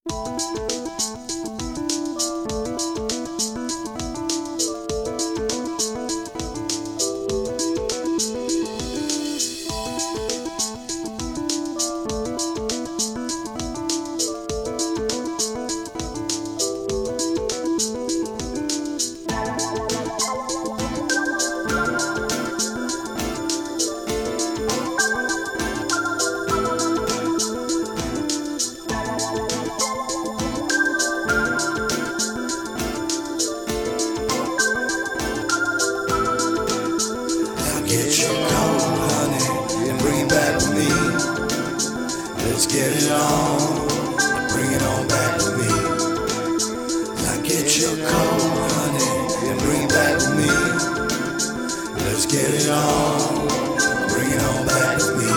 Get your coat, honey, and bring it back with me. Let's get it on, bring it on back with me. Now get your coat, honey, and bring it back with me. Let's get it on, bring it on back with me.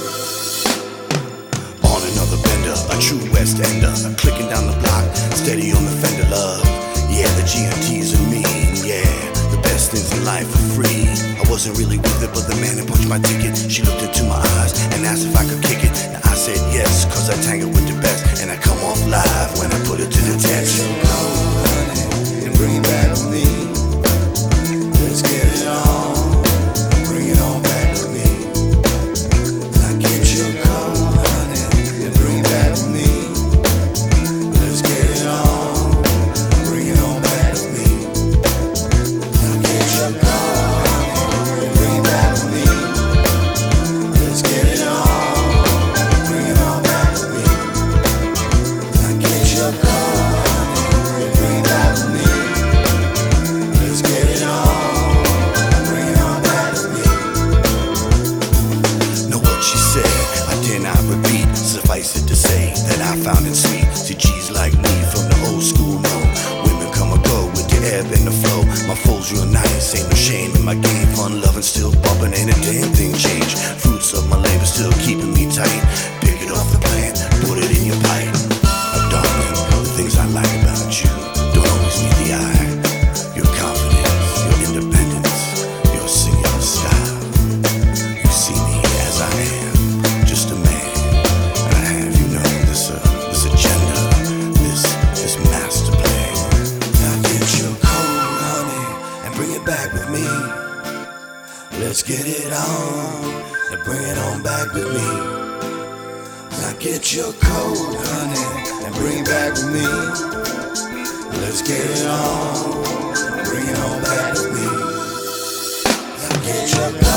On another bender, a true West Ender, clicking down the block, steady on the fender, love. Yeah, the GMTs are mean, yeah. Best things in life are free. I wasn't really with it, but the man who punched my ticket, she looked into my eyes and asked if I could kick it. And I said yes, cause I tangle with the best, and I come off live when I put it to the test. So go, honey, and bring it back with me. Let's get it on, bring it on back with me. Now get your coat, honey, and bring it back with me. Let's get it on, bring it on back with me. Suffice it to say that I found it sweet. See, G's like me from the old school know women come and go with the ebb and the flow. My flow's real nice, ain't no shame in my game. Fun loving, still bumping, ain't a damn thing changed. Fruits of my labor still keeping me tight. Pick it off the plant, put it in your pipe. Darling, the things I like about you don't always meet the eye. Your confidence, your independence, your singular style. You see me as I am, just a man. This agenda, this master plan. Now get your coat, honey, and bring it back with me. Let's get it on, and bring it on back with me. Now get your coat, honey, and bring it back with me. Let's get it on, bring it on back with me. Now get your